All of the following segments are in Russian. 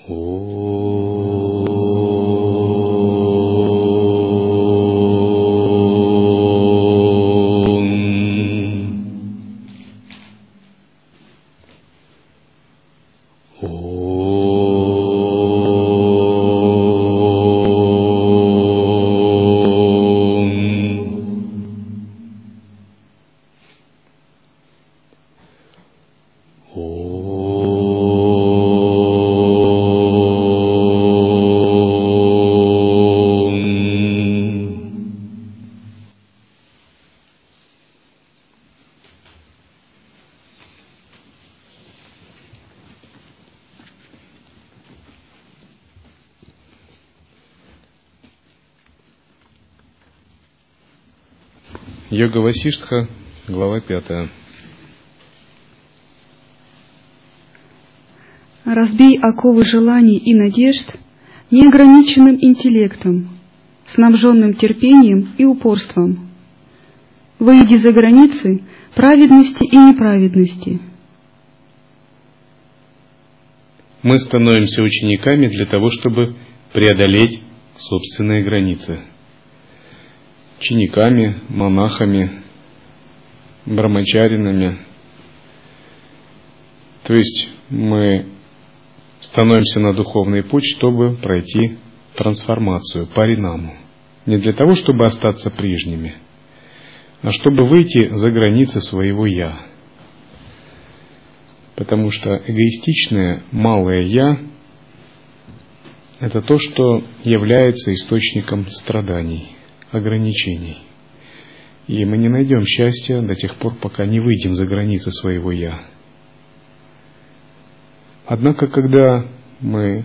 Йога Васиштха, глава 5. Разбей оковы желаний и надежд неограниченным интеллектом, снабженным терпением и упорством. Выйди за границы праведности и неправедности. Мы становимся учениками для того, чтобы преодолеть собственные границы. Учениками, монахами, брамачаринами. То есть мы становимся на духовный путь, чтобы пройти трансформацию, паринаму. Не для того, чтобы остаться прежними, а чтобы выйти за границы своего «я». Потому что эгоистичное малое «я» – это то, что является источником страданий, ограничений. И мы не найдем счастья до тех пор, пока не выйдем за границы своего «я». Однако, когда мы,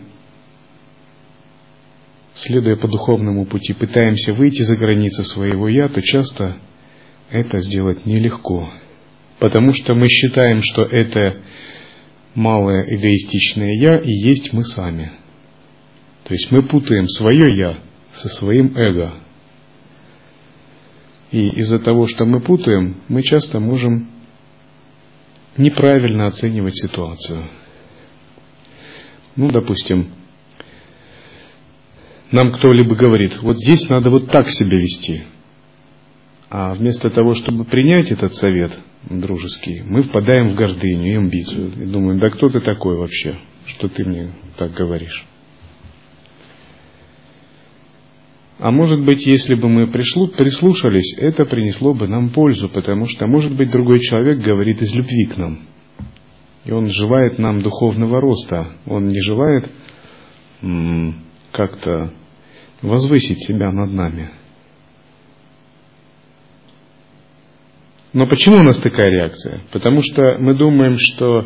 следуя по духовному пути, пытаемся выйти за границы своего «я», то часто это сделать нелегко, потому что мы считаем, что это малое эгоистичное «я» и есть мы сами. То есть мы путаем свое «я» со своим эго. И из-за того, что мы путаем, мы часто можем неправильно оценивать ситуацию. Допустим, нам кто-либо говорит, вот здесь надо вот так себя вести. А вместо того, чтобы принять этот совет дружеский, мы впадаем в гордыню и амбицию. И думаем, да кто ты такой вообще, что ты мне так говоришь? А может быть, если бы мы прислушались, это принесло бы нам пользу, потому что, может быть, другой человек говорит из любви к нам. И он желает нам духовного роста. Он не желает как-то возвысить себя над нами. Но почему у нас такая реакция? Потому что мы думаем, что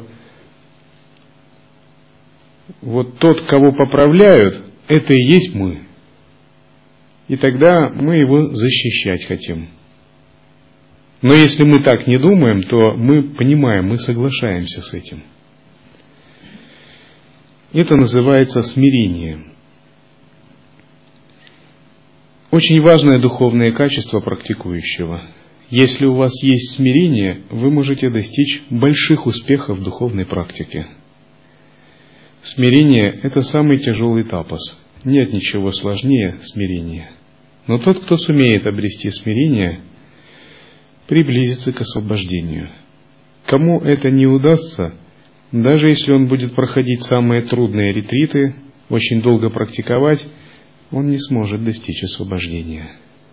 вот тот, кого поправляют, это и есть мы. И тогда мы его защищать хотим. Но если мы так не думаем, то мы понимаем, мы соглашаемся с этим. Это называется смирение. Очень важное духовное качество практикующего. Если у вас есть смирение, вы можете достичь больших успехов в духовной практике. Смирение – это самый тяжелый тапас. Нет ничего сложнее смирения. Но тот, кто сумеет обрести смирение, приблизится к освобождению. Кому это не удастся, даже если он будет проходить самые трудные ретриты, очень долго практиковать, он не сможет достичь освобождения.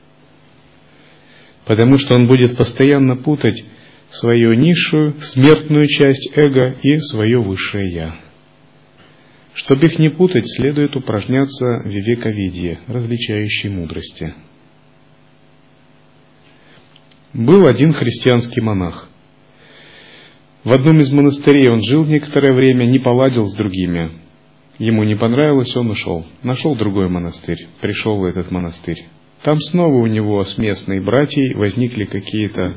Потому что он будет постоянно путать свою низшую, смертную часть эго и свое высшее «я». Чтобы их не путать, следует упражняться в вивека-видье, различающей мудрости. Был один христианский монах. В одном из монастырей он жил некоторое время, не поладил с другими. Ему не понравилось, он ушел. Нашел другой монастырь, пришел в этот монастырь. Там снова у него с местной братьей возникли какие-то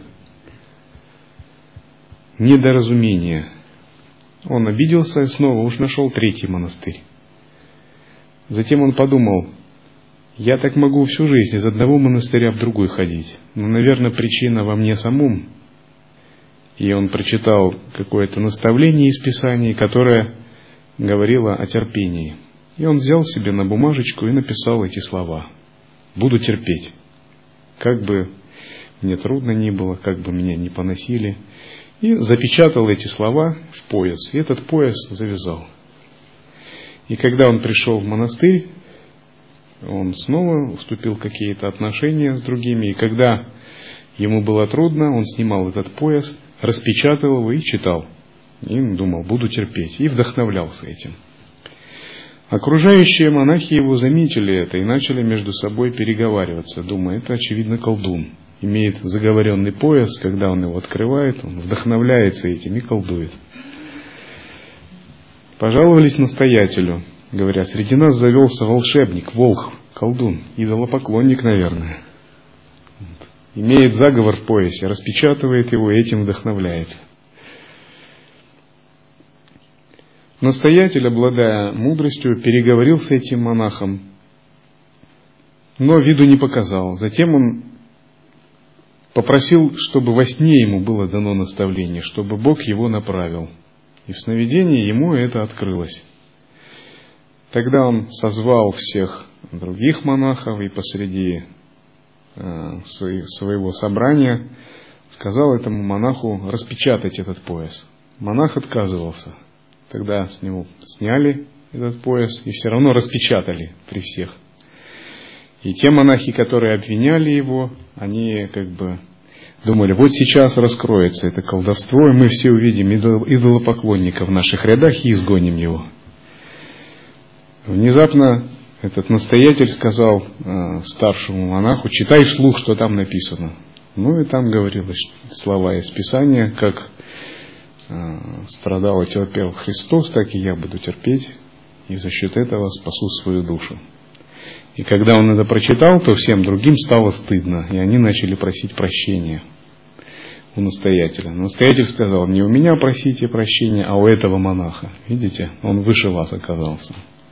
недоразумения. Он обиделся и снова уж нашел третий монастырь. Затем он подумал, я так могу всю жизнь из одного монастыря в другой ходить. Но, наверное, причина во мне самом. И он прочитал какое-то наставление из Писаний, которое говорила о терпении. И он взял себе на бумажечку и написал эти слова: «Буду терпеть, как бы мне трудно ни было, как бы меня ни поносили». И запечатал эти слова в пояс, и этот пояс завязал. И когда он пришел в монастырь, он снова вступил в какие-то отношения с другими, и когда ему было трудно, он снимал этот пояс, распечатал его и читал. И думал: буду терпеть, и вдохновлялся этим. Окружающие монахи его заметили это и начали между собой переговариваться, думая: это, очевидно, колдун. Имеет заговоренный пояс, когда он его открывает, он вдохновляется этим и колдует. Пожаловались настоятелю, говоря: среди нас завелся волшебник, волхв, колдун, идолопоклонник, наверное. Имеет заговор в поясе, распечатывает его и этим вдохновляется. Настоятель, обладая мудростью, переговорил с этим монахом, но виду не показал. Затем он попросил, чтобы во сне ему было дано наставление, чтобы Бог его направил. И в сновидении ему это открылось. Тогда он созвал всех других монахов и посреди своего собрания сказал этому монаху распечатать этот пояс. Монах отказывался. Тогда с него сняли этот пояс и все равно распечатали при всех. И те монахи, которые обвиняли его, они как бы думали: вот сейчас раскроется это колдовство, и мы все увидим идолопоклонника в наших рядах и изгоним его. Внезапно этот настоятель сказал старшему монаху: читай вслух, что там написано. Ну и там говорилось слова из Писания, как страдал и терпел Христос, так и я буду терпеть, и за счет этого спасу свою душу. И когда он это прочитал, то всем другим стало стыдно, и они начали просить прощения у настоятеля. Настоятель сказал: не у меня просите прощения, а у этого монаха. Видите, он выше вас оказался.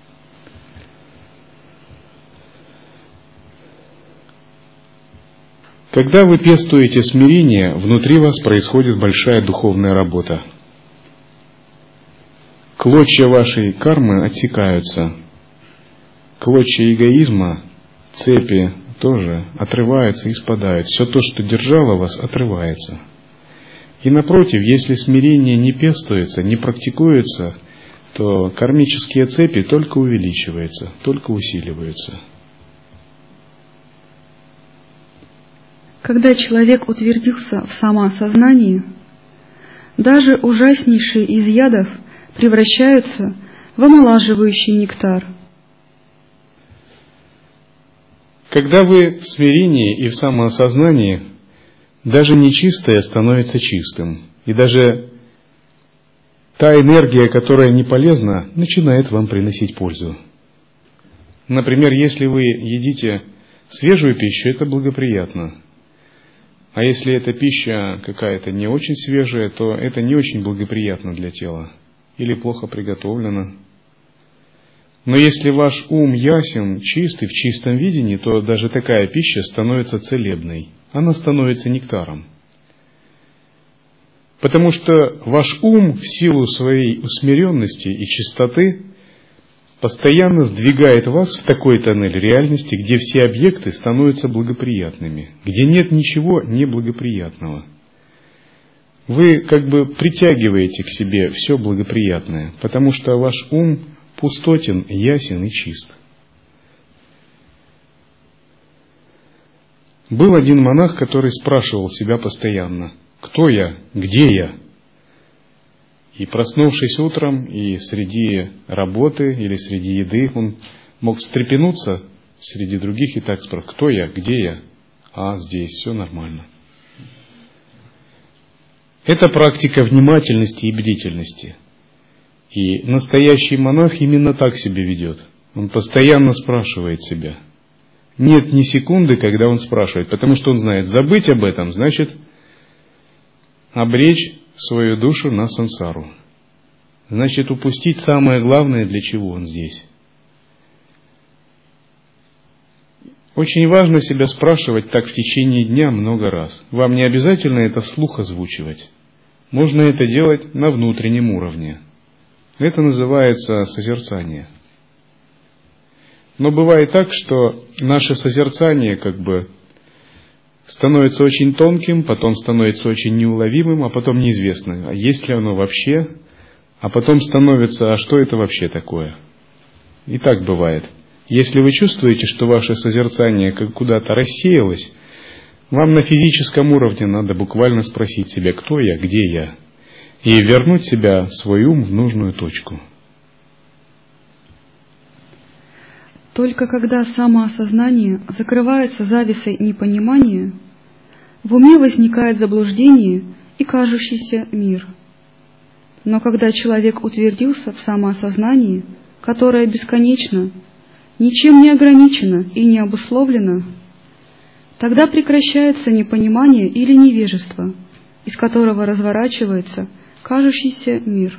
Когда вы пестуете смирение, внутри вас происходит большая духовная работа. Клочья вашей кармы отсекаются. Клочья эгоизма, цепи тоже отрываются и спадают. Все то, что держало вас, отрывается. И напротив, если смирение не пестуется, не практикуется, то кармические цепи только увеличиваются, только усиливаются. Когда человек утвердился в самоосознании, даже ужаснейшие из ядов превращаются в омолаживающий нектар. Когда вы в смирении и в самоосознании, даже нечистое становится чистым, и даже та энергия, которая не полезна, начинает вам приносить пользу. Например, если вы едите свежую пищу, это благоприятно. А если эта пища какая-то не очень свежая, то это не очень благоприятно для тела или плохо приготовлено. Но если ваш ум ясен, чистый, в чистом видении, то даже такая пища становится целебной. Она становится нектаром. Потому что ваш ум в силу своей усмиренности и чистоты постоянно сдвигает вас в такой тоннель реальности, где все объекты становятся благоприятными, где нет ничего неблагоприятного. Вы как бы притягиваете к себе все благоприятное, потому что ваш ум пустотен, ясен и чист. Был один монах, который спрашивал себя постоянно: кто я, где я? И проснувшись утром, и среди работы или среди еды, он мог встрепенуться среди других и так спрашивать: кто я, где я? А, здесь, все нормально. Это практика внимательности и бдительности. И настоящий монах именно так себя ведет. Он постоянно спрашивает себя. Нет ни секунды, когда он спрашивает, потому что он знает, забыть об этом значит обречь свою душу на сансару. Значит, упустить самое главное, для чего он здесь. Очень важно себя спрашивать так в течение дня много раз. Вам не обязательно это вслух озвучивать. Можно это делать на внутреннем уровне. Это называется созерцание. Но бывает так, что наше созерцание становится очень тонким, потом становится очень неуловимым, а потом неизвестно, а есть ли оно вообще, а потом становится, а что это вообще такое? И так бывает. Если вы чувствуете, что ваше созерцание куда-то рассеялось, вам на физическом уровне надо буквально спросить себя, кто я, где я, и вернуть себя, свой ум, в нужную точку. Только когда самоосознание закрывается завесой непонимания, в уме возникает заблуждение и кажущийся мир. Но когда человек утвердился в самоосознании, которое бесконечно, ничем не ограничено и не обусловлено, тогда прекращается непонимание или невежество, из которого разворачивается кажущийся мир.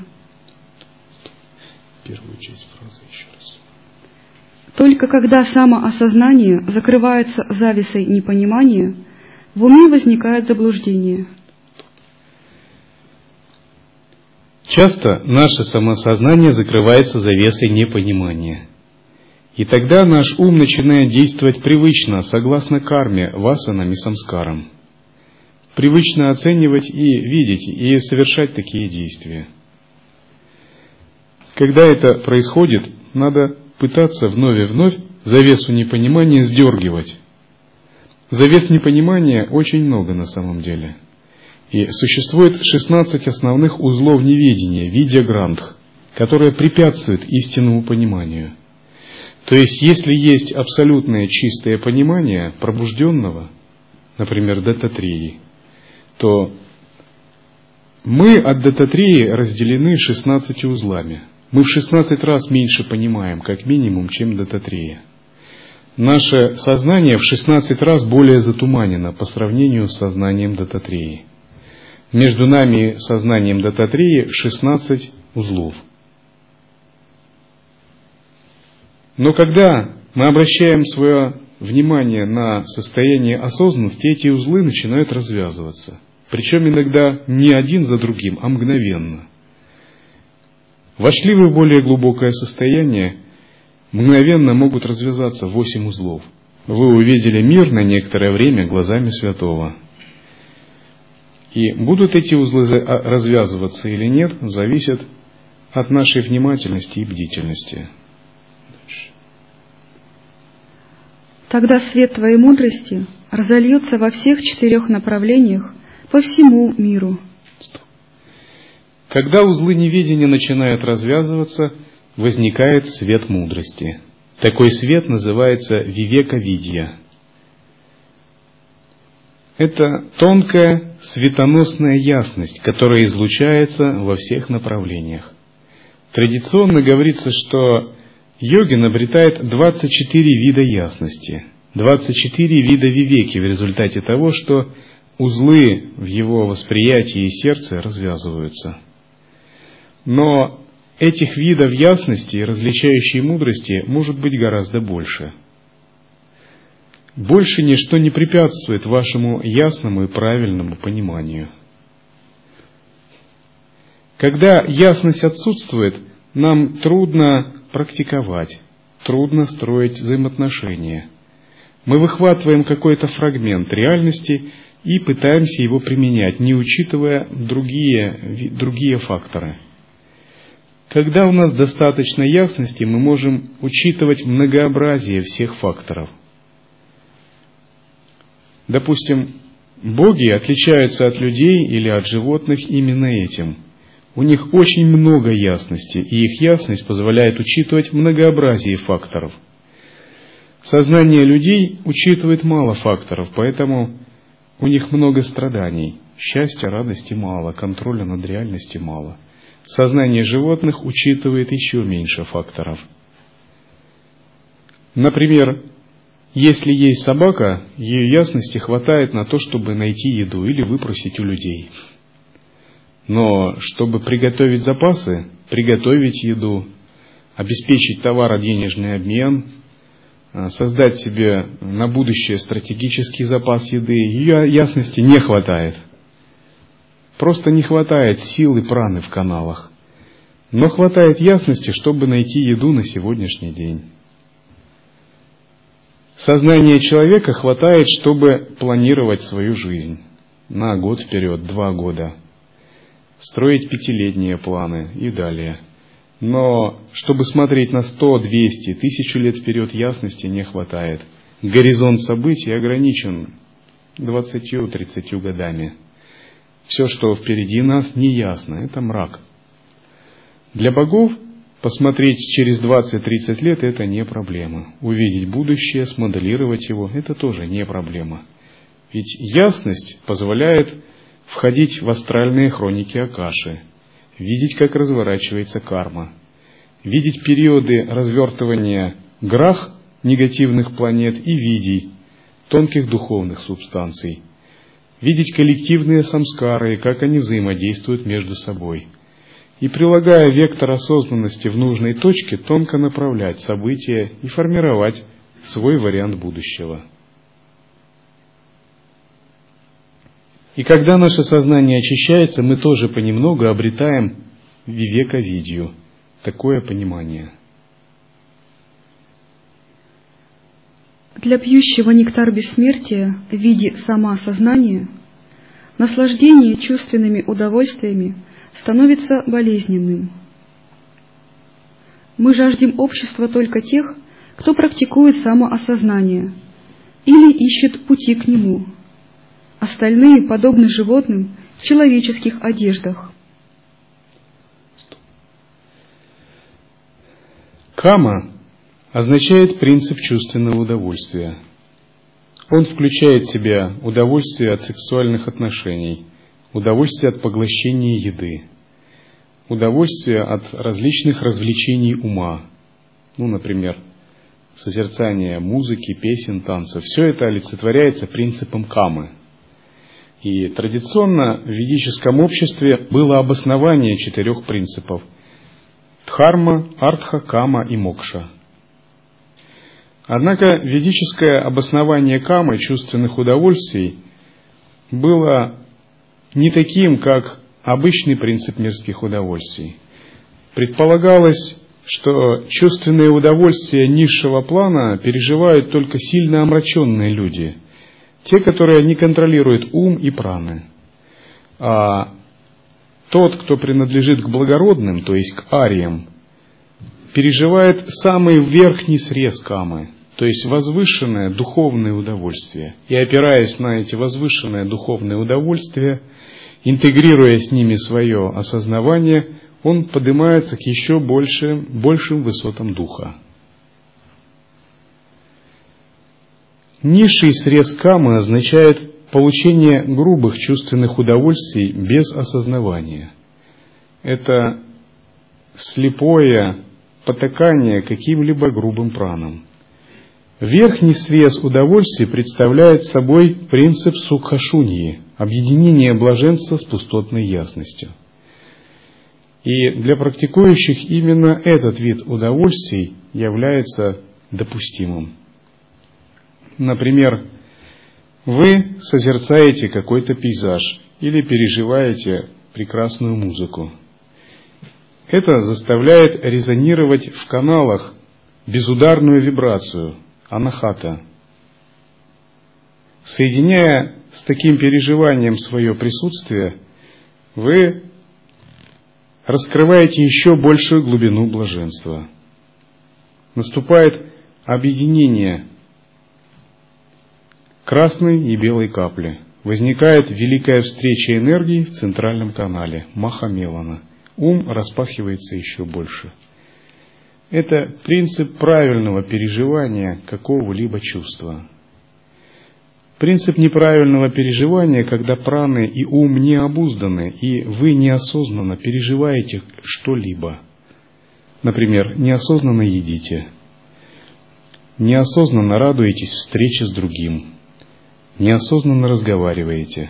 Первую часть фразы еще раз. Только когда самоосознание закрывается завесой непонимания, в уме возникает заблуждение. Часто наше самосознание закрывается завесой непонимания. И тогда наш ум начинает действовать привычно, согласно карме, васанам и самскарам. Привычно оценивать и видеть, и совершать такие действия. Когда это происходит, надо пытаться вновь и вновь завесу непонимания сдергивать. Завес непонимания очень много на самом деле. И существует 16 основных узлов неведения, видья-грандх, которые препятствуют истинному пониманию. То есть, если есть абсолютное чистое понимание пробужденного, например, дататреи, то мы от дататреи разделены 16 узлами. Мы в 16 раз меньше понимаем, как минимум, чем дататрея. Наше сознание в 16 раз более затуманено по сравнению с сознанием дататреи. Между нами и сознанием дататреи 16 узлов. Но когда мы обращаем свое внимание на состояние осознанности, эти узлы начинают развязываться. Причем иногда не один за другим, а мгновенно. Вошли вы в более глубокое состояние, мгновенно могут развязаться 8 узлов. Вы увидели мир на некоторое время глазами святого. И будут эти узлы развязываться или нет, зависит от нашей внимательности и бдительности. Тогда свет твоей мудрости разольется во всех 4 направлениях по всему миру. Когда узлы неведения начинают развязываться, возникает свет мудрости. Такой свет называется вивека-видья. Это тонкая светоносная ясность, которая излучается во всех направлениях. Традиционно говорится, что йогин обретает 24 вида ясности, 24 вида вивеки в результате того, что узлы в его восприятии и сердце развязываются. Но этих видов ясности и различающей мудрости может быть гораздо больше. Больше ничто не препятствует вашему ясному и правильному пониманию. Когда ясность отсутствует, нам трудно практиковать, трудно строить взаимоотношения. Мы выхватываем какой-то фрагмент реальности и пытаемся его применять, не учитывая другие факторы. Когда у нас достаточно ясности, мы можем учитывать многообразие всех факторов. Допустим, боги отличаются от людей или от животных именно этим. У них очень много ясности, и их ясность позволяет учитывать многообразие факторов. Сознание людей учитывает мало факторов, поэтому у них много страданий. Счастья, радости мало, контроля над реальностью мало. Сознание животных учитывает еще меньше факторов. Например, если есть собака, ее ясности хватает на то, чтобы найти еду или выпросить у людей. Но чтобы приготовить запасы, приготовить еду, обеспечить товаро-денежный обмен, создать себе на будущее стратегический запас еды, ее ясности не хватает. Просто не хватает сил и праны в каналах. но хватает ясности, чтобы найти еду на сегодняшний день. Сознания человека хватает, чтобы планировать свою жизнь на год вперед, 2 года, строить 5-летние планы и далее. Но чтобы смотреть на 100, 200, 1000 лет вперед, ясности не хватает. Горизонт событий ограничен 20-30 годами. Все, что впереди нас, не ясно, это мрак. Для богов посмотреть через 20-30 лет – это не проблема. Увидеть будущее, смоделировать его – это тоже не проблема. Ведь ясность позволяет входить в астральные хроники Акаши, видеть, как разворачивается карма, видеть периоды развертывания грах негативных планет и видий тонких духовных субстанций, видеть коллективные самскары, как они взаимодействуют между собой, и, прилагая вектор осознанности в нужной точке, тонко направлять события и формировать свой вариант будущего. И когда наше сознание очищается, мы тоже понемногу обретаем вивека-видью, такое понимание. Для пьющего нектар бессмертия в виде самоосознания наслаждение чувственными удовольствиями становится болезненным. Мы жаждем общества только тех, кто практикует самоосознание или ищет пути к нему. Остальные подобны животным в человеческих одеждах. Кама означает принцип чувственного удовольствия. Он включает в себя удовольствие от сексуальных отношений, удовольствие от поглощения еды, удовольствие от различных развлечений ума, например, созерцание музыки, песен, танцев. Все это олицетворяется принципом камы. И традиционно в ведическом обществе было обоснование 4 принципов – дхарма, артха, кама и мокша. Однако ведическое обоснование камы, чувственных удовольствий, было не таким, как обычный принцип мирских удовольствий. Предполагалось, что чувственные удовольствия низшего плана переживают только сильно омраченные люди, те, которые не контролируют ум и праны. А тот, кто принадлежит к благородным, то есть к ариям, переживает самый верхний срез камы, то есть возвышенное духовное удовольствие. И опираясь на эти возвышенные духовные удовольствия, интегрируя с ними свое осознавание, он поднимается к еще большим высотам духа. Низший срез камы означает получение грубых чувственных удовольствий без осознавания. Это слепое потакание каким-либо грубым пранам. Верхний срез удовольствий представляет собой принцип сукха-шуньи, объединение блаженства с пустотной ясностью. И для практикующих именно этот вид удовольствий является допустимым. Например, вы созерцаете какой-то пейзаж или переживаете прекрасную музыку. Это заставляет резонировать в каналах безударную вибрацию анахата. Соединяя с таким переживанием свое присутствие, вы раскрываете еще большую глубину блаженства. Наступает объединение красной и белой капли. Возникает великая встреча энергии в центральном канале Махамелана. Ум распахивается еще больше. Это принцип правильного переживания какого-либо чувства. Принцип неправильного переживания, когда праны и ум не обузданы, и вы неосознанно переживаете что-либо. Например, неосознанно едите, неосознанно радуетесь встрече с другим, неосознанно разговариваете.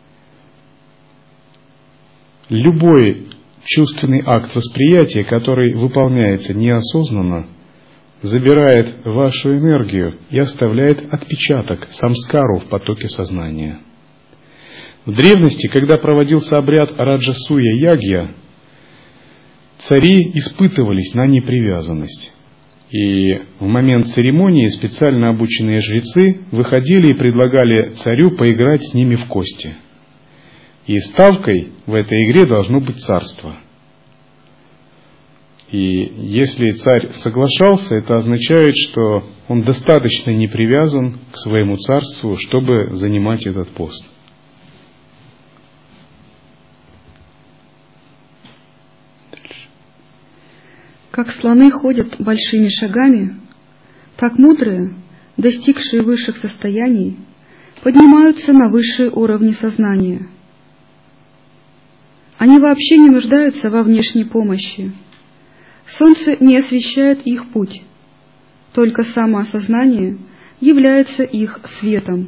Любой чувственный акт восприятия, который выполняется неосознанно, забирает вашу энергию и оставляет отпечаток, самскару в потоке сознания. В древности, когда проводился обряд Раджасуя Ягья, цари испытывались на непривязанность. И в момент церемонии специально обученные жрецы выходили и предлагали царю поиграть с ними в кости. И ставкой в этой игре должно быть царство. И если царь соглашался, это означает, что он достаточно не привязан к своему царству, чтобы занимать этот пост. Как слоны ходят большими шагами, так мудрые, достигшие высших состояний, поднимаются на высшие уровни сознания. Они вообще не нуждаются во внешней помощи. Солнце не освещает их путь, только самоосознание является их светом.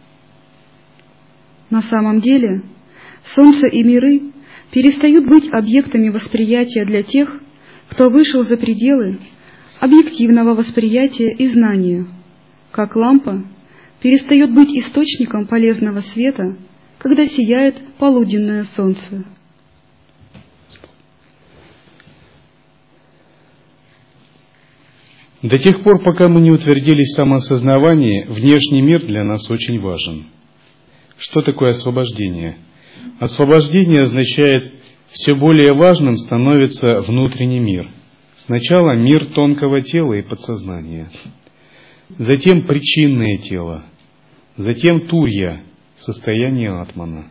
На самом деле, солнце и миры перестают быть объектами восприятия для тех, кто вышел за пределы объективного восприятия и знания, как лампа перестает быть источником полезного света, когда сияет полуденное солнце. До тех пор, пока мы не утвердились в самоосознавании, внешний мир для нас очень важен. Что такое освобождение? Освобождение означает, все более важным становится внутренний мир. Сначала мир тонкого тела и подсознания, затем причинное тело, затем турья, состояние атмана.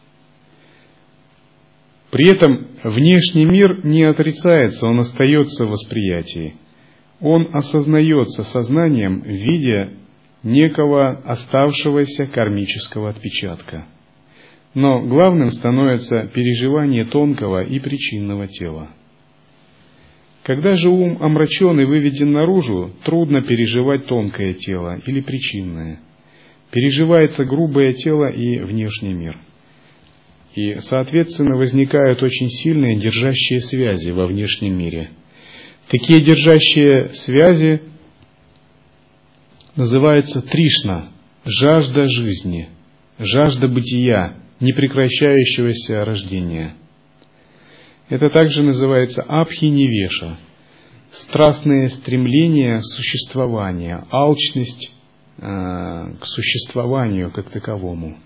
При этом внешний мир не отрицается, он остается в восприятии. Он осознается сознанием в виде некого оставшегося кармического отпечатка. Но главным становится переживание тонкого и причинного тела. Когда же ум омрачен и выведен наружу, трудно переживать тонкое тело или причинное. Переживается грубое тело и внешний мир. И, соответственно, возникают очень сильные держащие связи во внешнем мире. Такие держащие связи называются тришна, жажда жизни, жажда бытия, непрекращающегося рождения. Это также называется абхинивеша, страстное стремление существования, алчность к существованию как таковому.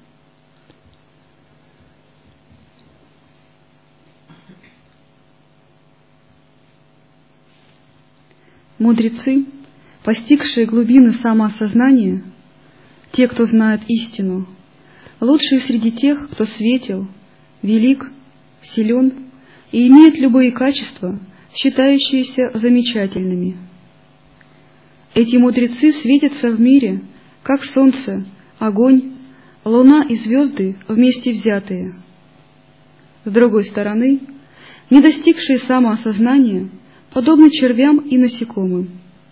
Мудрецы, постигшие глубины самоосознания, те, кто знает истину, лучшие среди тех, кто светел, велик, силен и имеет любые качества, считающиеся замечательными. Эти мудрецы светятся в мире, как солнце, огонь, луна и звезды вместе взятые. С другой стороны, не достигшие самоосознания подобны червям и насекомым.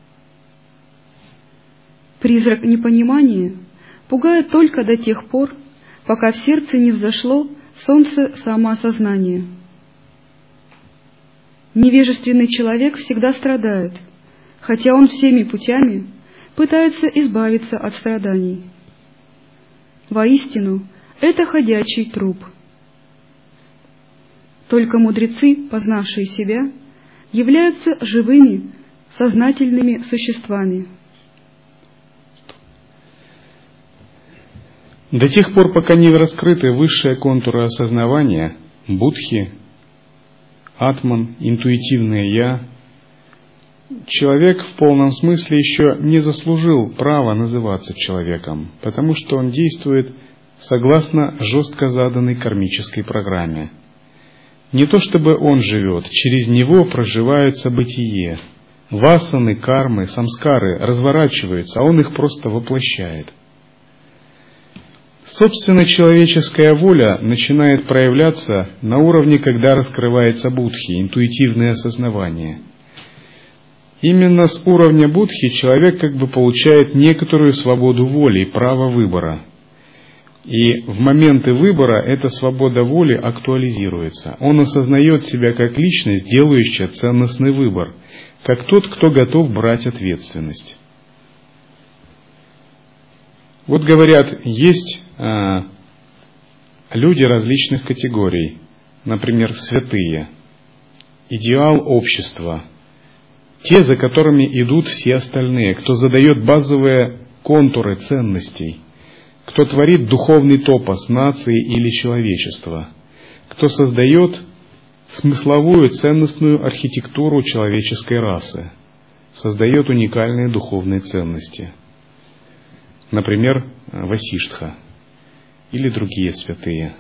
Призрак непонимания пугает только до тех пор, пока в сердце не взошло солнце самоосознания. Невежественный человек всегда страдает, хотя он всеми путями пытается избавиться от страданий. Воистину, это ходячий труп. Только мудрецы, познавшие себя, являются живыми, сознательными существами. До тех пор, пока не раскрыты высшие контуры осознавания, будхи, атман, интуитивное «я», человек в полном смысле еще не заслужил права называться человеком, потому что он действует согласно жестко заданной кармической программе. Не то чтобы он живет, через него проживается бытие. Васаны, кармы, самскары разворачиваются, а он их просто воплощает. Собственно, человеческая воля начинает проявляться на уровне, когда раскрывается будхи, интуитивное осознавание. Именно с уровня будхи человек как бы получает некоторую свободу воли и право выбора. И в моменты выбора эта свобода воли актуализируется. Он осознает себя как личность, делающая ценностный выбор, как тот, кто готов брать ответственность. Вот говорят, есть люди различных категорий, например, святые. идеал общества, те, за которыми идут все остальные, кто задает базовые контуры ценностей, кто творит духовный топос нации или человечества, кто создает смысловую ценностную архитектуру человеческой расы, создает уникальные духовные ценности. Например, Васиштха или другие святые.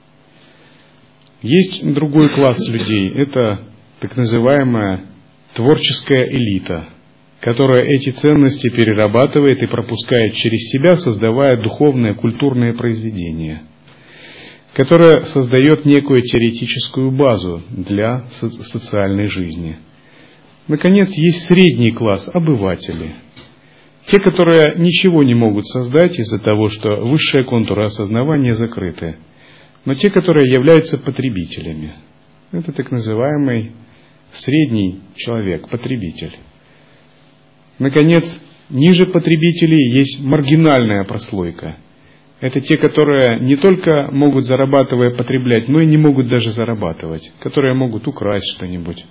Есть другой класс людей, это так называемая творческая элита, которая эти ценности перерабатывает и пропускает через себя, создавая духовное культурное произведение, которое создает некую теоретическую базу для социальной жизни. Наконец, есть средний класс – обыватели. Те, которые ничего не могут создать из-за того, что высшие контуры осознавания закрыты, но те, которые являются потребителями. Это так называемый средний человек, потребитель. Наконец, ниже потребителей есть маргинальная прослойка. Это те, которые не только могут, зарабатывая, потреблять, но и не могут даже зарабатывать, которые могут украсть что-нибудь,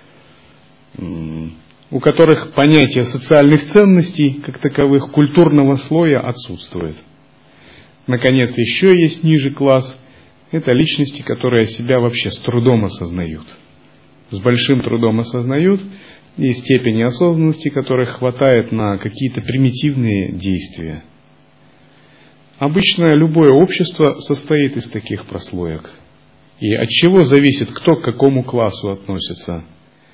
у которых понятие социальных ценностей, как таковых, культурного слоя отсутствует. Наконец, еще есть ниже класс. Это личности, которые себя вообще с трудом осознают. С большим трудом осознают, и степени осознанности, которых хватает на какие-то примитивные действия. Обычно любое общество состоит из таких прослоек. И от чего зависит, кто к какому классу относится.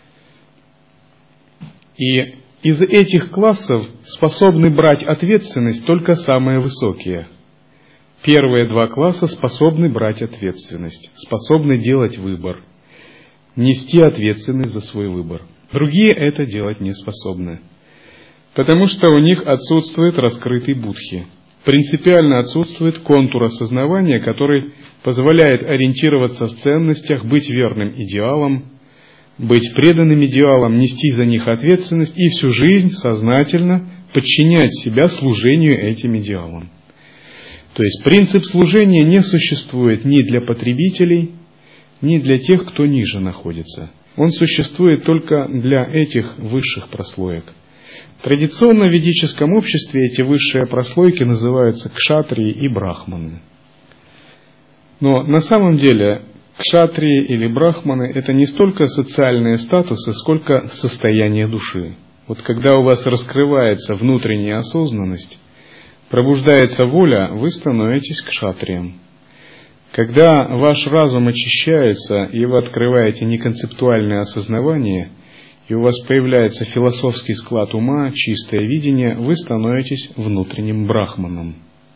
И из этих классов способны брать ответственность только самые высокие. Первые два класса способны брать ответственность, способны делать выбор, нести ответственность за свой выбор. Другие это делать не способны, потому что у них отсутствует раскрытый будхи. Принципиально отсутствует контур осознавания, который позволяет ориентироваться в ценностях, быть верным идеалам, быть преданным идеалам, нести за них ответственность и всю жизнь сознательно подчинять себя служению этим идеалам. То есть принцип служения не существует ни для потребителей, ни для тех, кто ниже находится. Он существует только для этих высших прослоек. Традиционно в ведическом обществе эти высшие прослойки называются кшатрии и брахманы. Но на самом деле кшатрии или брахманы – это не столько социальные статусы, сколько состояние души. Вот когда у вас раскрывается внутренняя осознанность, пробуждается воля, вы становитесь кшатрием. Когда ваш разум очищается, и вы открываете неконцептуальное осознавание, и у вас появляется философский склад ума, чистое видение, вы становитесь внутренним брахманом.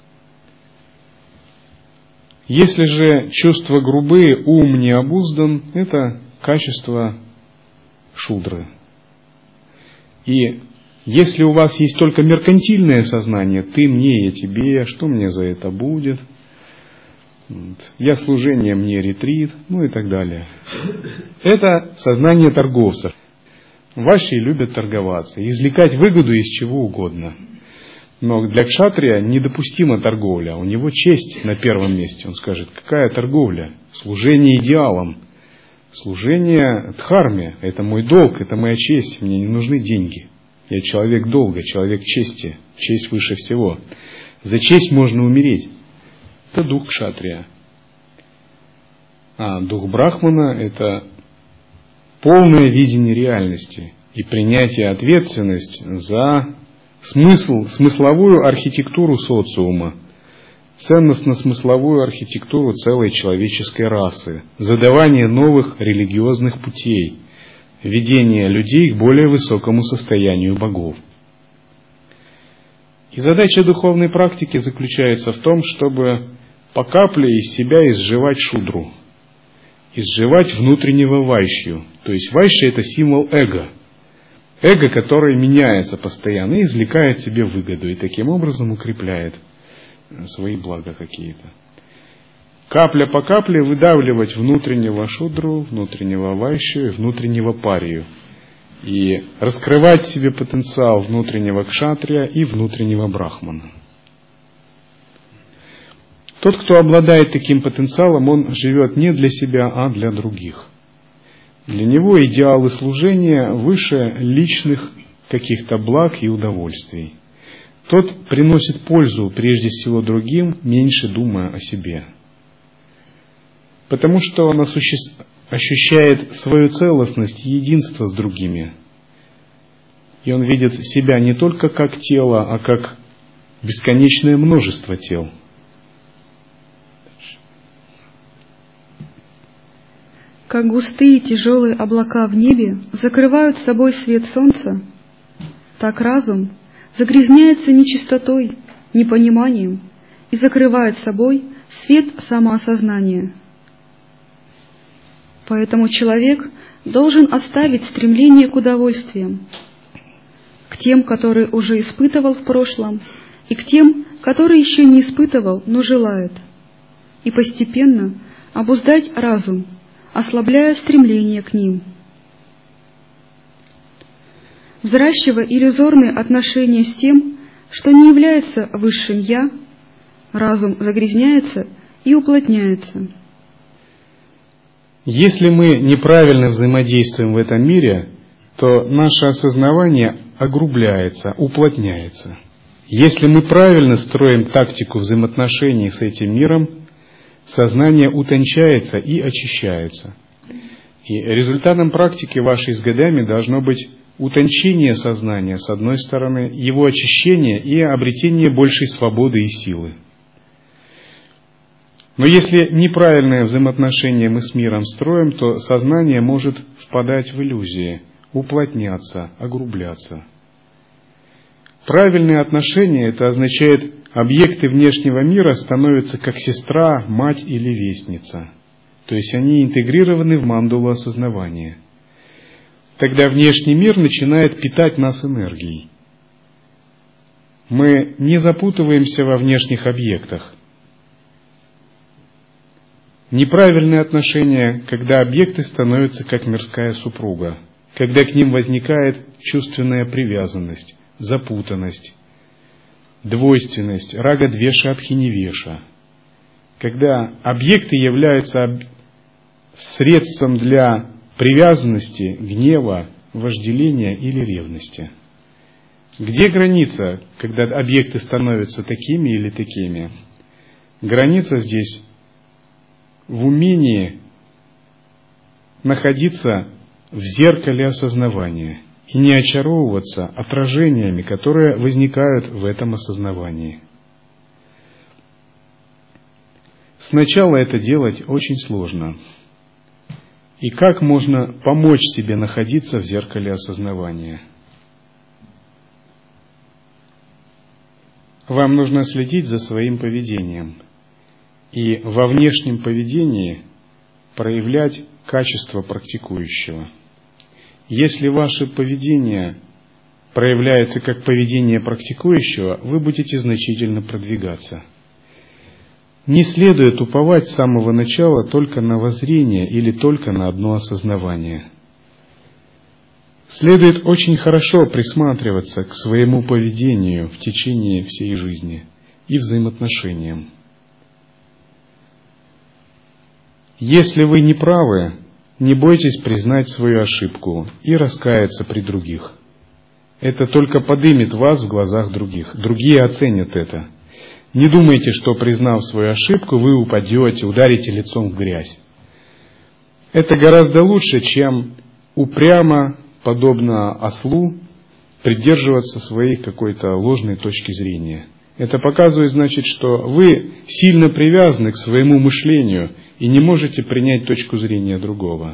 Если же чувства грубые, ум не обуздан, это качество шудры. И если у вас есть только меркантильное сознание, ты мне, я тебе, что мне за это будет, я служение, мне ретрит, и так далее. Это сознание торговцев. Ваши любят торговаться, извлекать выгоду из чего угодно. Но для кшатрия недопустима торговля. У него честь на первом месте. Он скажет, какая торговля? Служение идеалам. Служение дхарме. Это мой долг, это моя честь. Мне не нужны деньги. Я человек долга, человек чести. Честь выше всего. За честь можно умереть. Это дух кшатрия. А дух брахмана – это полное видение реальности и принятие ответственности за смысловую архитектуру социума, ценностно-смысловую архитектуру целой человеческой расы, задавание новых религиозных путей, ведение людей к более высокому состоянию богов. И задача духовной практики заключается в том, чтобы по капле из себя изживать шудру, изживать внутреннего вайшью. То есть вайшья – это символ эго. Эго, которое меняется постоянно и извлекает себе выгоду, и таким образом укрепляет свои блага какие-то. Капля по капле выдавливать внутреннего шудру, внутреннего вайшью и внутреннего парию. И раскрывать в себе потенциал внутреннего кшатрия и внутреннего брахмана. Тот, кто обладает таким потенциалом, он живет не для себя, а для других. Для него идеалы служения выше личных каких-то благ и удовольствий. Тот приносит пользу прежде всего другим, меньше думая о себе. Потому что он ощущает свою целостность и единство с другими. И он видит себя не только как тело, а как бесконечное множество тел. Как густые тяжелые облака в небе закрывают собой свет солнца, так разум загрязняется нечистотой, непониманием и закрывает собой свет самоосознания. Поэтому человек должен оставить стремление к удовольствиям, к тем, которые уже испытывал в прошлом, и к тем, которые еще не испытывал, но желает, и постепенно обуздать разум, ослабляя стремление к ним. Взращивая иллюзорные отношения с тем, что не является высшим «я», разум загрязняется и уплотняется. Если мы неправильно взаимодействуем в этом мире, то наше осознавание огрубляется, уплотняется. Если мы правильно строим тактику взаимоотношений с этим миром, сознание утончается и очищается. И результатом практики вашей с годами должно быть утончение сознания, с одной стороны, его очищение и обретение большей свободы и силы. Но если неправильное взаимоотношение мы с миром строим, то сознание может впадать в иллюзии, уплотняться, огрубляться. Правильные отношения – это означает, объекты внешнего мира становятся как сестра, мать или вестница. То есть они интегрированы в мандалу осознавания. Тогда внешний мир начинает питать нас энергией. Мы не запутываемся во внешних объектах. Неправильные отношения, когда объекты становятся как мирская супруга, когда к ним возникает чувственная привязанность, запутанность, двойственность, рага-двеша, абхиневеша. Когда объекты являются средством для привязанности, гнева, вожделения или ревности. Где граница, когда объекты становятся такими или такими? Граница здесь в умении находиться в зеркале осознавания и не очаровываться отражениями, которые возникают в этом осознавании. Сначала это делать очень сложно. И как можно помочь себе находиться в зеркале осознавания? Вам нужно следить за своим поведением и во внешнем поведении проявлять качество практикующего. Если ваше поведение проявляется как поведение практикующего, вы будете значительно продвигаться. Не следует уповать с самого начала только на воззрение или только на одно осознавание. Следует очень хорошо присматриваться к своему поведению в течение всей жизни и взаимоотношениям. Если вы не правы, не бойтесь признать свою ошибку и раскаяться при других. Это только поднимет вас в глазах других. Другие оценят это. Не думайте, что, признав свою ошибку, вы упадете, ударите лицом в грязь. Это гораздо лучше, чем упрямо, подобно ослу, придерживаться своей какой-то ложной точки зрения. Это показывает, значит, что вы сильно привязаны к своему мышлению и не можете принять точку зрения другого.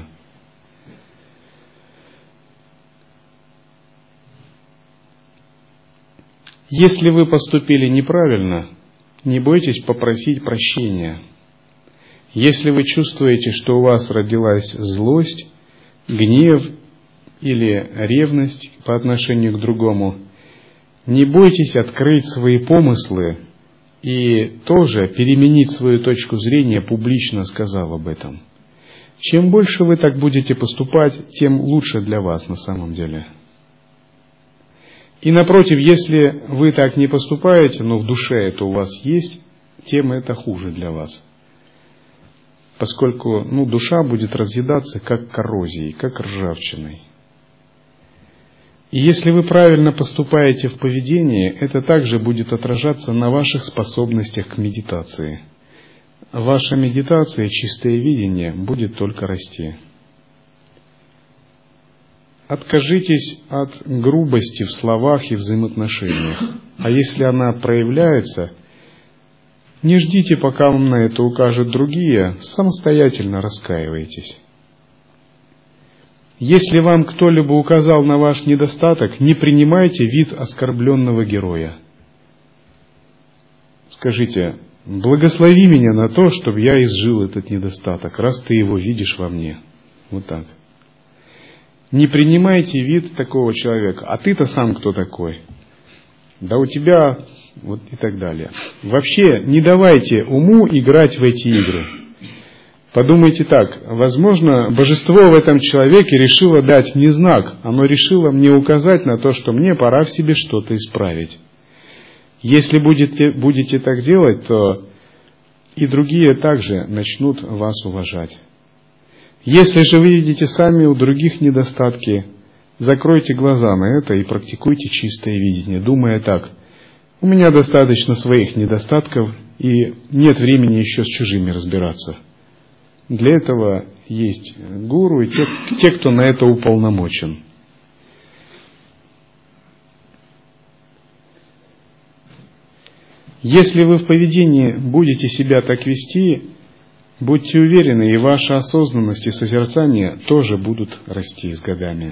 Если вы поступили неправильно, не бойтесь попросить прощения. Если вы чувствуете, что у вас родилась злость, гнев или ревность по отношению к другому, не бойтесь открыть свои помыслы и тоже переменить свою точку зрения, публично сказав об этом. Чем больше вы так будете поступать, тем лучше для вас на самом деле. И напротив, если вы так не поступаете, но в душе это у вас есть, тем это хуже для вас. поскольку душа будет разъедаться как коррозией, как ржавчиной. И если вы правильно поступаете в поведении, это также будет отражаться на ваших способностях к медитации. Ваша медитация, чистое видение будет только расти. Откажитесь от грубости в словах и взаимоотношениях. А если она проявляется, не ждите, пока вам на это укажут другие, самостоятельно раскаивайтесь. Если вам кто-либо указал на ваш недостаток, не принимайте вид оскорбленного героя. Скажите: благослови меня на то, чтобы я изжил этот недостаток, раз ты его видишь во мне. Вот так. Не принимайте вид такого человека. А ты-то сам кто такой? Да у тебя... Вот и так далее. Вообще не давайте уму играть в эти игры. Подумайте так: возможно, божество в этом человеке решило дать мне знак. Оно решило мне указать на то, что мне пора в себе что-то исправить. Если будете так делать, то и другие также начнут вас уважать. Если же вы видите сами у других недостатки, закройте глаза на это и практикуйте чистое видение, думая так: у меня достаточно своих недостатков, и нет времени еще с чужими разбираться. Для этого есть гуру и те, кто на это уполномочен. Если вы в поведении будете себя так вести, будьте уверены, и ваша осознанность и созерцание тоже будут расти с годами.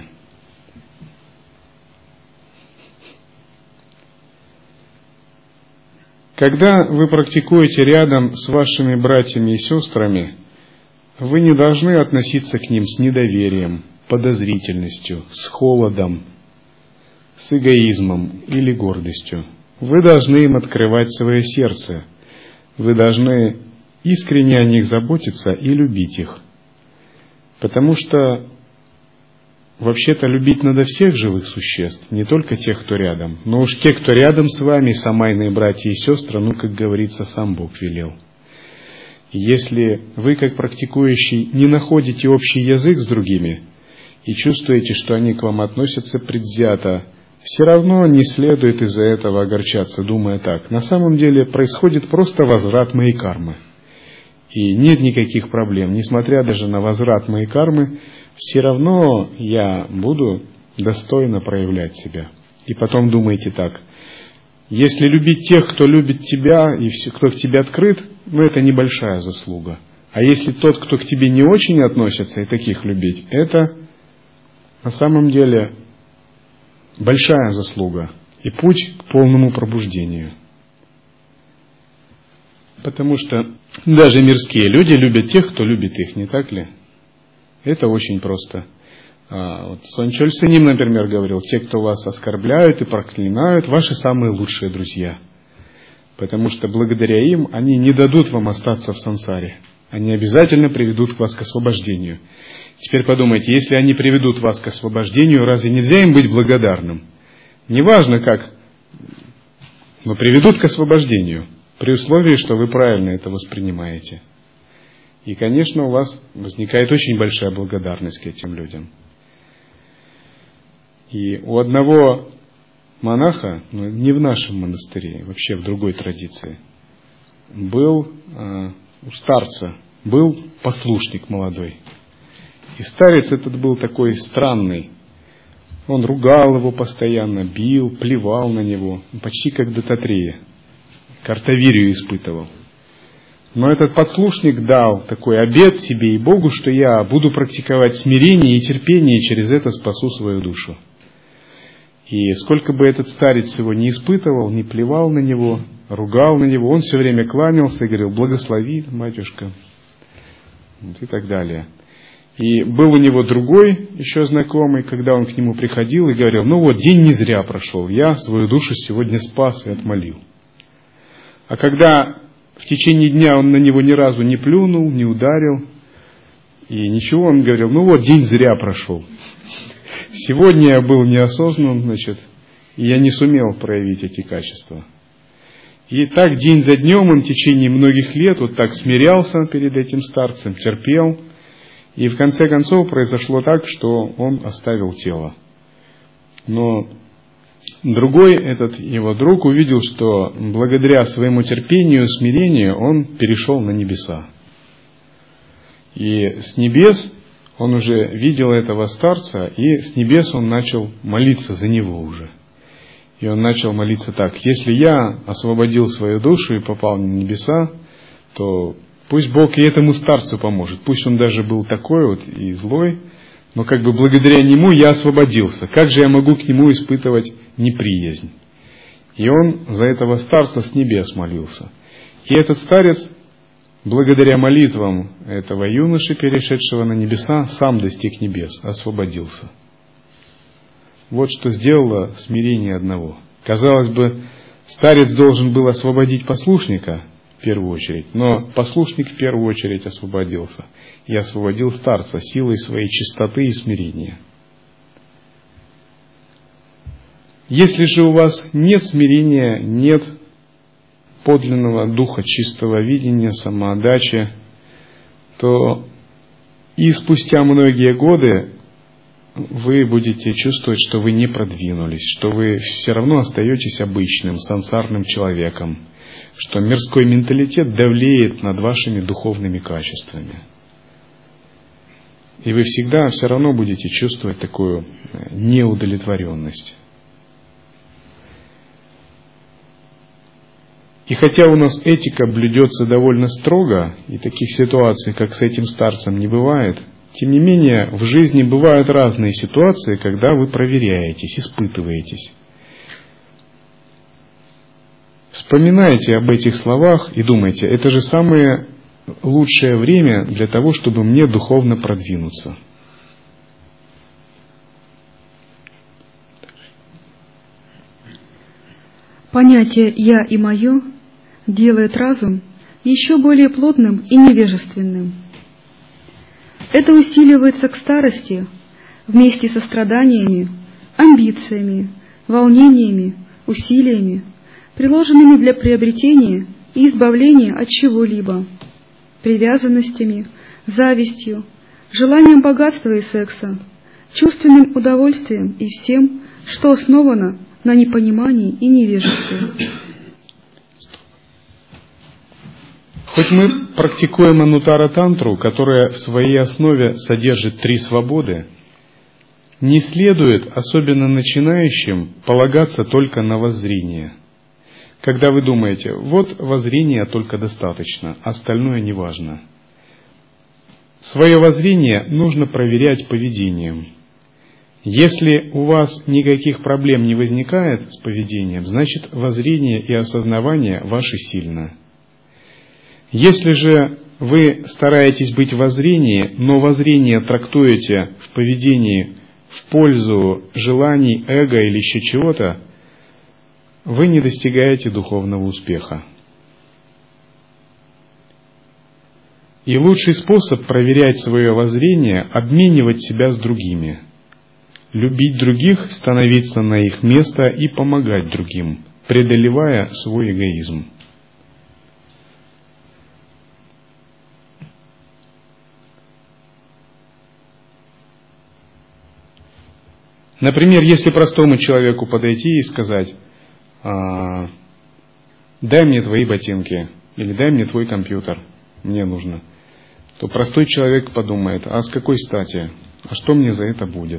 Когда вы практикуете рядом с вашими братьями и сестрами, вы не должны относиться к ним с недоверием, подозрительностью, с холодом, с эгоизмом или гордостью. Вы должны им открывать свое сердце. Вы должны искренне о них заботиться и любить их. Потому что вообще-то любить надо всех живых существ, не только тех, кто рядом. Но уж те, кто рядом с вами, самайные братья и сестры, как говорится, сам Бог велел. И если вы, как практикующий, не находите общий язык с другими и чувствуете, что они к вам относятся предвзято, все равно не следует из-за этого огорчаться, думая так: на самом деле происходит просто возврат моей кармы. И нет никаких проблем, несмотря даже на возврат моей кармы, все равно я буду достойно проявлять себя. И потом думайте так: если любить тех, кто любит тебя и кто к тебе открыт, это небольшая заслуга. А если тот, кто к тебе не очень относится, и таких любить, это на самом деле большая заслуга и путь к полному пробуждению. Потому что даже мирские люди любят тех, кто любит их, не так ли? Это очень просто. Сончоль Сеним, например, говорил: те, кто вас оскорбляют и проклинают, ваши самые лучшие друзья. Потому что благодаря им они не дадут вам остаться в сансаре. Они обязательно приведут вас к освобождению. Теперь подумайте, если они приведут вас к освобождению, разве нельзя им быть благодарным? Неважно как, но приведут к освобождению, при условии, что вы правильно это воспринимаете. И, конечно, у вас возникает очень большая благодарность к этим людям. И у одного монаха, не в нашем монастыре, вообще в другой традиции, у старца был послушник молодой. И старец этот был такой странный. Он ругал его постоянно, бил, плевал на него, почти как Дататрея. Картавирию испытывал. Но этот подслушник дал такой обет себе и Богу, что я буду практиковать смирение и терпение, и через это спасу свою душу. И сколько бы этот старец его не испытывал, не плевал на него, ругал на него, он все время кланялся и говорил: благослови, матюшка, и так далее. И был у него другой еще знакомый, когда он к нему приходил и говорил: день не зря прошел, я свою душу сегодня спас и отмолил. А когда в течение дня он на него ни разу не плюнул, не ударил, и ничего, он говорил: день зря прошел. Сегодня я был неосознан, и я не сумел проявить эти качества. И так день за днем он в течение многих лет вот так смирялся перед этим старцем, терпел. И в конце концов произошло так, что он оставил тело. Но другой, этот его друг, увидел, что благодаря своему терпению и смирению он перешел на небеса. И с небес он уже видел этого старца, и с небес он начал молиться за него уже. И он начал молиться так: если я освободил свою душу и попал на небеса, то пусть Бог и этому старцу поможет. Пусть он даже был такой вот и злой, но как бы благодаря нему я освободился. Как же я могу к нему испытывать неприязнь? И он за этого старца с небес молился. И этот старец, благодаря молитвам этого юноши, перешедшего на небеса, сам достиг небес, освободился. Вот что сделало смирение одного. Казалось бы, старец должен был освободить послушника в первую очередь, но послушник в первую очередь освободился и освободил старца силой своей чистоты и смирения. Если же у вас нет смирения, нет подлинного духа чистого видения, самоотдачи, то и спустя многие годы вы будете чувствовать, что вы не продвинулись, что вы все равно остаетесь обычным, сансарным человеком, что мирской менталитет давлеет над вашими духовными качествами. И вы всегда все равно будете чувствовать такую неудовлетворенность. И хотя у нас этика блюдется довольно строго, и таких ситуаций, как с этим старцем, не бывает, тем не менее, в жизни бывают разные ситуации, когда вы проверяетесь, испытываетесь. Вспоминайте об этих словах и думайте: это же самое лучшее время для того, чтобы мне духовно продвинуться. Понятие «я» и «моё» делает разум еще более плотным и невежественным. Это усиливается к старости вместе со страданиями, амбициями, волнениями, усилиями, приложенными для приобретения и избавления от чего-либо, привязанностями, завистью, желанием богатства и секса, чувственным удовольствием и всем, что основано на непонимании и невежестве. Хоть мы практикуем анутара-тантру, которая в своей основе содержит 3 свободы, не следует, особенно начинающим, полагаться только на воззрение. Когда вы думаете: вот воззрения только достаточно, остальное не важно. Свое воззрение нужно проверять поведением. Если у вас никаких проблем не возникает с поведением, значит воззрение и осознавание ваши сильно. Если же вы стараетесь быть в воззрении, но воззрение трактуете в поведении в пользу желаний, эго или еще чего-то, вы не достигаете духовного успеха. И лучший способ проверять свое воззрение – обменивать себя с другими, любить других, становиться на их место и помогать другим, преодолевая свой эгоизм. Например, если простому человеку подойти и сказать: дай мне твои ботинки, или дай мне твой компьютер, мне нужно, то простой человек подумает: а с какой стати, а что мне за это будет?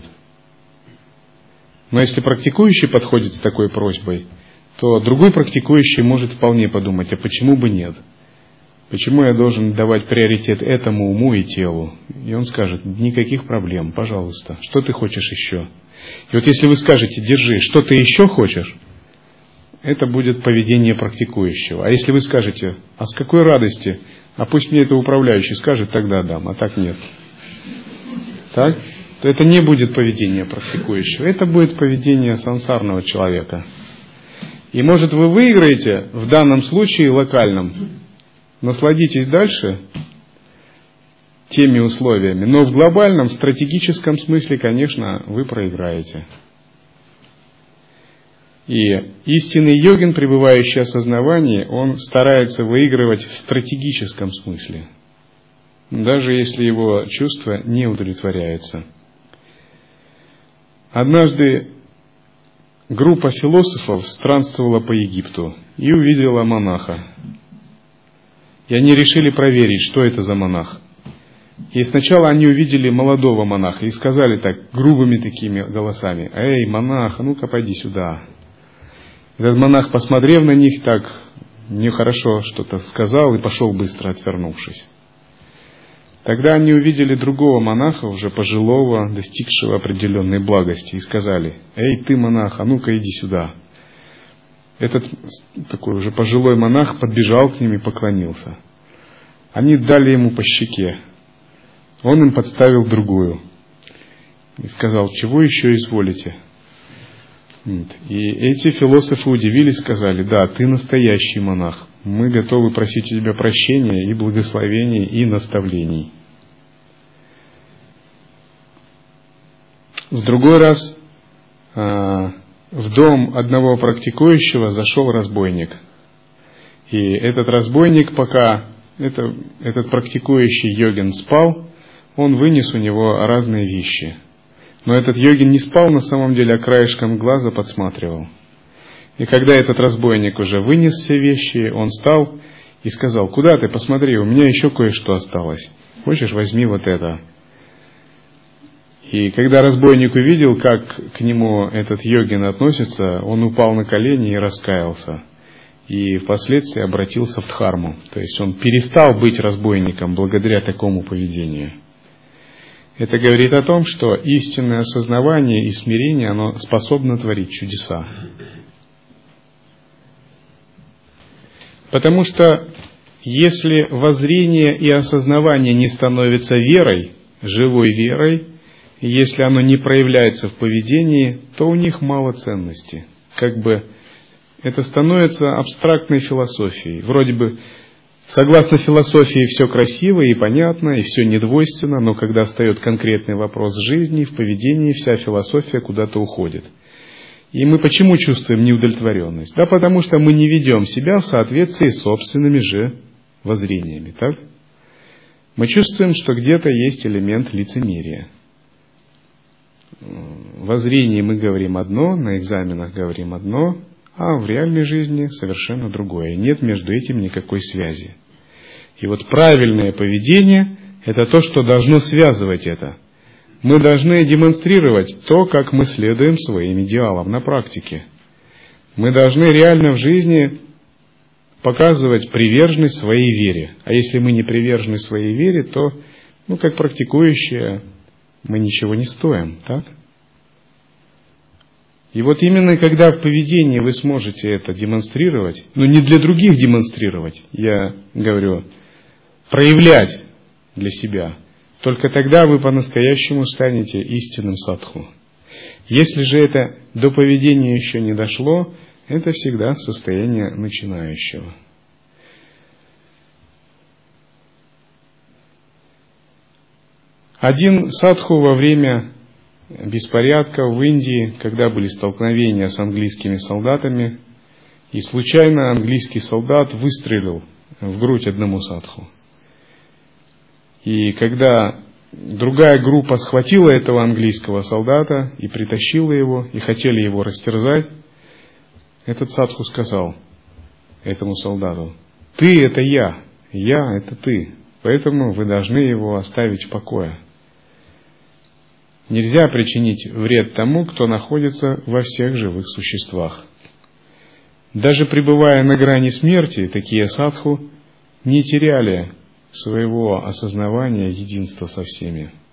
Но если практикующий подходит с такой просьбой, то другой практикующий может вполне подумать: а почему бы нет? Почему я должен давать приоритет этому уму и телу? И он скажет: никаких проблем, пожалуйста, что ты хочешь еще? И вот если вы скажете: держи, что ты еще хочешь, это будет поведение практикующего. А если вы скажете: а с какой радости, а пусть мне это управляющий скажет, тогда дам, а так нет. Так? То это не будет поведение практикующего, это будет поведение сансарного человека. И может вы выиграете в данном случае локальном, насладитесь дальше теми условиями, но в глобальном, стратегическом смысле, конечно, вы проиграете. И истинный йогин, пребывающий в осознавании, он старается выигрывать в стратегическом смысле, даже если его чувства не удовлетворяются. Однажды группа философов странствовала по Египту и увидела монаха. И они решили проверить, что это за монах. И сначала они увидели молодого монаха и сказали так, грубыми такими голосами: «Эй, монах, а ну-ка пойди сюда». Этот монах, посмотрев на них, так нехорошо что-то сказал и пошел быстро, отвернувшись. Тогда они увидели другого монаха, уже пожилого, достигшего определенной благости, и сказали: «Эй, ты, монах, а ну-ка иди сюда». Этот такой уже пожилой монах подбежал к ним и поклонился. Они дали ему по щеке. Он им подставил другую и сказал: «Чего еще изволите?» И эти философы удивились, сказали: «Да, ты настоящий монах. Мы готовы просить у тебя прощения и благословений и наставлений». В другой раз в дом одного практикующего зашел разбойник. И этот разбойник, пока этот практикующий йогин спал, он вынес у него разные вещи. Но этот йогин не спал на самом деле, а краешком глаза подсматривал. И когда этот разбойник уже вынес все вещи, он встал и сказал: «Куда ты? Посмотри, у меня еще кое-что осталось. Хочешь, возьми вот это». И когда разбойник увидел, как к нему этот йогин относится, он упал на колени и раскаялся. И впоследствии обратился в дхарму. То есть он перестал быть разбойником благодаря такому поведению. Это говорит о том, что истинное осознавание и смирение, оно способно творить чудеса. Потому что если воззрение и осознавание не становятся верой, живой верой, и если оно не проявляется в поведении, то у них мало ценности. Как бы это становится абстрактной философией. Вроде бы, согласно философии, все красиво и понятно, и все недвойственно, но когда встает конкретный вопрос жизни, в поведении вся философия куда-то уходит. И мы почему чувствуем неудовлетворенность? Да потому что мы не ведем себя в соответствии с собственными же воззрениями. Так? Мы чувствуем, что где-то есть элемент лицемерия. В воззрении мы говорим одно, на экзаменах говорим одно, а в реальной жизни совершенно другое. Нет между этим никакой связи. И вот правильное поведение – это то, что должно связывать это. Мы должны демонстрировать то, как мы следуем своим идеалам на практике. Мы должны реально в жизни показывать приверженность своей вере. А если мы не привержены своей вере, то, как практикующие, мы ничего не стоим, так? И вот именно когда в поведении вы сможете это демонстрировать, но не для других демонстрировать, я говорю, проявлять для себя, только тогда вы по-настоящему станете истинным садху. Если же это до поведения еще не дошло, это всегда состояние начинающего. Один садху во время беспорядка в Индии, когда были столкновения с английскими солдатами, и случайно английский солдат выстрелил в грудь одному садху. И когда другая группа схватила этого английского солдата и притащила его, и хотели его растерзать, этот садху сказал этому солдату: «Ты – это я – это ты, поэтому вы должны его оставить в покое». Нельзя причинить вред тому, кто находится во всех живых существах. Даже пребывая на грани смерти, такие садху не теряли своего осознавания единства со всеми.